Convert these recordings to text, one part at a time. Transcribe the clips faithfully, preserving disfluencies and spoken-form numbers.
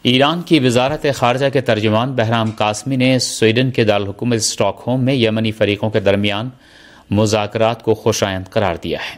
ایران کی وزارت خارجہ کے ترجمان بہرام قاسمی نے سویڈن کے دارالحکومت اسٹاک ہوم میں یمنی فریقوں کے درمیان مذاکرات کو خوش آئند قرار دیا ہے۔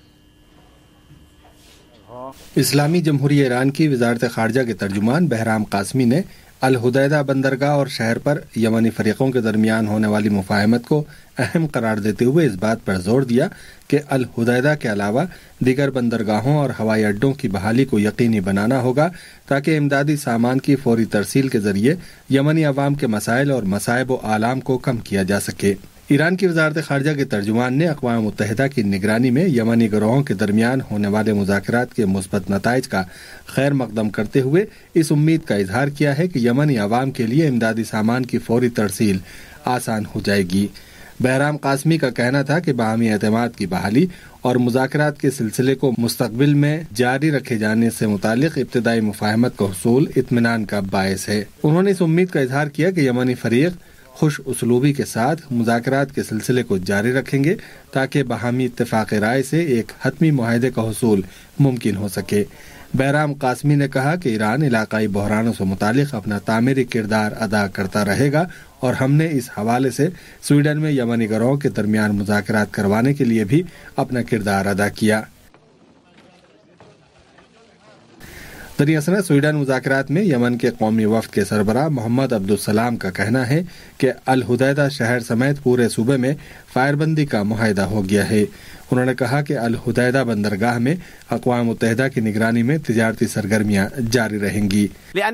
اسلامی جمہوریہ ایران کی وزارت خارجہ کے ترجمان بہرام قاسمی نے الحدیدہ بندرگاہ اور شہر پر یمنی فریقوں کے درمیان ہونے والی مفاہمت کو اہم قرار دیتے ہوئے اس بات پر زور دیا کہ الحدیدہ کے علاوہ دیگر بندرگاہوں اور ہوائی اڈوں کی بحالی کو یقینی بنانا ہوگا تاکہ امدادی سامان کی فوری ترسیل کے ذریعے یمنی عوام کے مسائل اور مصائب و آلام کو کم کیا جا سکے۔ ایران کی وزارت خارجہ کے ترجمان نے اقوام متحدہ کی نگرانی میں یمنی گروہوں کے درمیان ہونے والے مذاکرات کے مثبت نتائج کا خیر مقدم کرتے ہوئے اس امید کا اظہار کیا ہے کہ یمنی عوام کے لیے امدادی سامان کی فوری ترسیل آسان ہو جائے گی۔ بہرام قاسمی کا کہنا تھا کہ باہمی اعتماد کی بحالی اور مذاکرات کے سلسلے کو مستقبل میں جاری رکھے جانے سے متعلق ابتدائی مفاہمت کا حصول اطمینان کا باعث ہے۔ انہوں نے اس امید کا اظہار کیا کہ یمنی فریق خوش اسلوبی کے ساتھ مذاکرات کے سلسلے کو جاری رکھیں گے تاکہ باہمی اتفاق رائے سے ایک حتمی معاہدے کا حصول ممکن ہو سکے۔ بہرام قاسمی نے کہا کہ ایران علاقائی بحرانوں سے متعلق اپنا تعمیری کردار ادا کرتا رہے گا اور ہم نے اس حوالے سے سویڈن میں یمنی گروہوں کے درمیان مذاکرات کروانے کے لیے بھی اپنا کردار ادا کیا۔ دراصل سویڈن مذاکرات میں یمن کے قومی وفد کے سربراہ محمد عبدالسلام کا کہنا ہے کہ الحدیدہ شہر سمیت پورے صوبے میں فائر بندی کا معاہدہ ہو گیا ہے۔ انہوں نے کہا کہ الحدیدہ بندرگاہ میں اقوام متحدہ کی نگرانی میں تجارتی سرگرمیاں جاری رہیں گی۔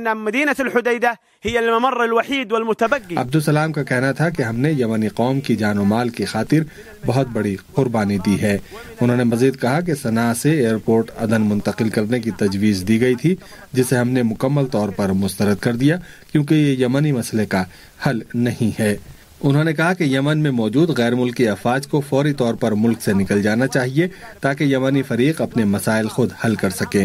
عبدالسلام کا کہنا تھا کہ ہم نے یمنی قوم کی جان و مال کی خاطر بہت بڑی قربانی دی ہے۔ انہوں نے مزید کہا کہ صنعاء سے ایئرپورٹ عدن منتقل کرنے کی تجویز دی گئی تھی جسے ہم نے مکمل طور پر مسترد کر دیا کیونکہ یہ یمنی مسئلے کا حل نہیں ہے۔ انہوں نے کہا کہ یمن میں موجود غیر ملکی افواج کو فوری طور پر ملک سے نکل جانا چاہیے تاکہ یمنی فریق اپنے مسائل خود حل کر سکیں۔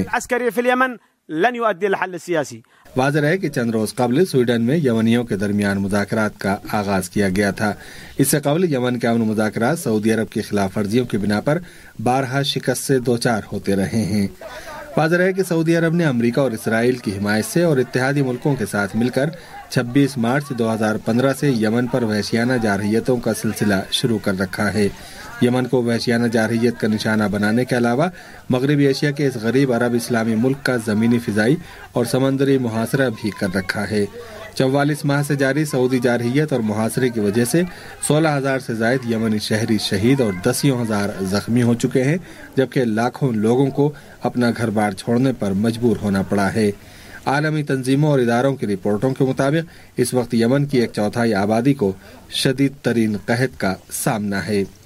واضح ہے کہ چند روز قبل سویڈن میں یمنیوں کے درمیان مذاکرات کا آغاز کیا گیا تھا۔ اس سے قبل یمن کے امن مذاکرات سعودی عرب کی خلاف ورزیوں کی بنا پر بارہا شکست سے دوچار ہوتے رہے ہیں۔ واضح ہے کہ سعودی عرب نے امریکہ اور اسرائیل کی حمایت سے اور اتحادی ملکوں کے ساتھ مل کر چھبیس مارچ دو ہزار پندرہ سے یمن پر وحشیانہ جارحیتوں کا سلسلہ شروع کر رکھا ہے۔ یمن کو وحشیانہ جارحیت کا نشانہ بنانے کے علاوہ مغربی ایشیا کے اس غریب عرب اسلامی ملک کا زمینی فضائی اور سمندری محاصرہ بھی کر رکھا ہے۔ چوالیس ماہ سے جاری سعودی جارحیت اور محاصرے کی وجہ سے سولہ ہزار سے زائد یمنی شہری شہید اور دسیوں ہزار زخمی ہو چکے ہیں جبکہ لاکھوں لوگوں کو اپنا گھر بار چھوڑنے پر مجبور ہونا پڑا ہے۔ عالمی تنظیموں اور اداروں کی رپورٹوں کے مطابق اس وقت یمن کی ایک چوتھائی آبادی کو شدید ترین قحط کا سامنا ہے۔